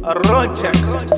Roncheck.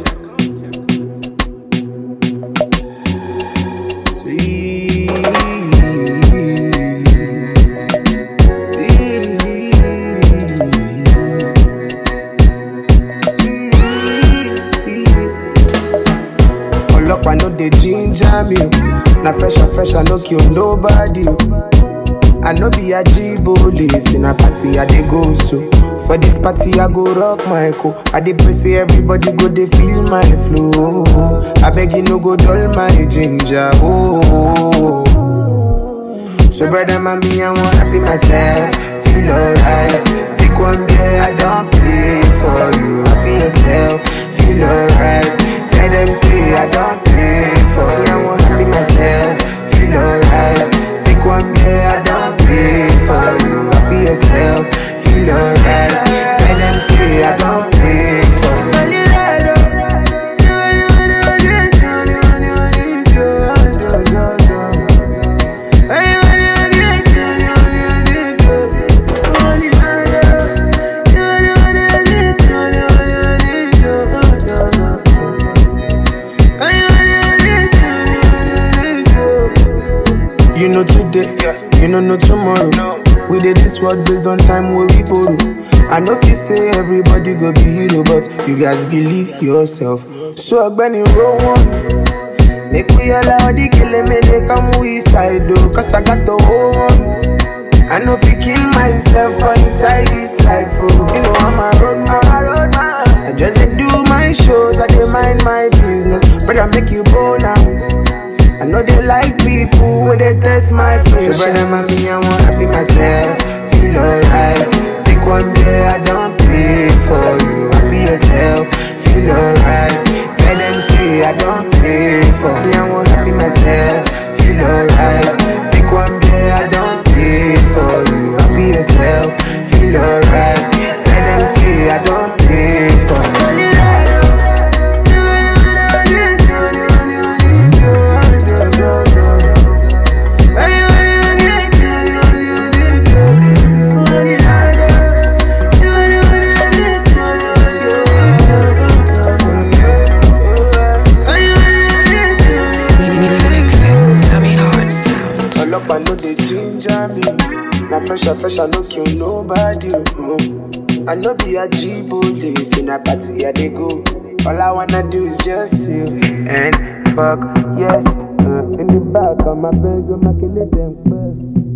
I know they ginger me. Now fresh, I no kill nobody. I know be a G-Police in a party I dey go so. For this party I go rock my co. I dey pray say everybody go dey feel my flow. I beg you no go dull my ginger. Oh. So brother mommy I want happy myself. Feel alright. Take one day I don't pay for you. Happy yourself. Feel alright. Tell them say I don't pay for you. I want happy myself. Feel alright. Take one day I don't pay for you. Happy yourself. Feel alright. Tell them say I don't pay for you. You know today, you know tomorrow. We did this world based on time where we borrow. I know if you say everybody go be hero, but you guys believe yourself. So Benny roll one. Make we allow the killing me, they come we side though. Cause I got the whole one. I know if you kill myself for inside this life, oh. You know I'm a road man. I just do my shows, I don't mind my business. But I make you go now. I know they like people when they test my patience. So brother mommy, I want happy myself. Feel alright. Take one day I don't pay for you. Happy yourself. Feel alright. Tell them say I don't pay for you. I want happy myself. Feel alright. Take one day I don't pay for you. Happy yourself. Feel alright. Tell them say I don't pay for you. I know they ginger me. Now fresh, I no kill nobody. I know be a G-Police in a party I dey go. All I wanna do is just chill and fuck, yes. In the back of my Benz, I'm killing them.